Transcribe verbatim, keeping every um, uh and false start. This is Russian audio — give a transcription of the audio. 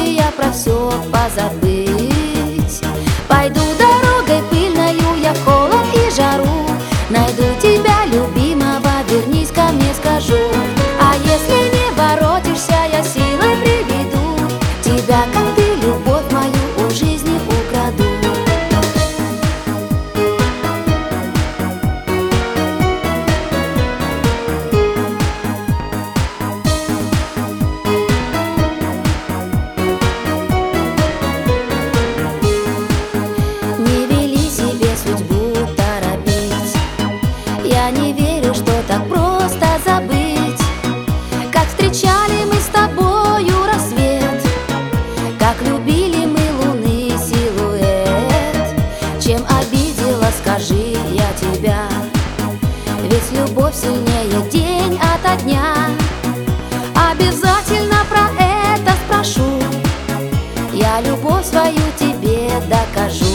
случай я про все позабыть. Пойду дорогой пыльною я в холод и жару, найду тебя, любимого, вернись ко мне, скажу. А если не воротишься, я силой приведу тебя, как ты, любовь мою, у жизни украду. Не вели себе судьбу торопить, я не верю, что так просто забыть. Как встречали мы с тобою рассвет, как любили мы луны силуэт. Чем обидела, скажи я тебя, ведь любовь сильнее день ото дня. Обязательно про это спрошу, я любовь свою тебе докажу.